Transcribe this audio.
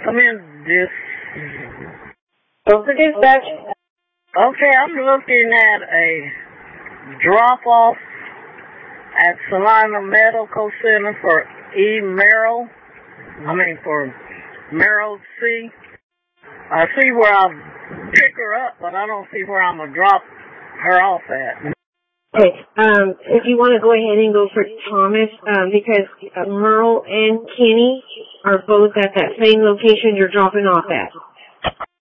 Come in, this. Over dispatch. Okay, I'm looking at a drop-off at Salina Medical Center for for Merrill C. I see where I'll pick her up, but I don't see where I'm going to drop her off at. Okay, if you want to go ahead and go for Thomas, because Merle and Kenny are both at that same location you're dropping off at.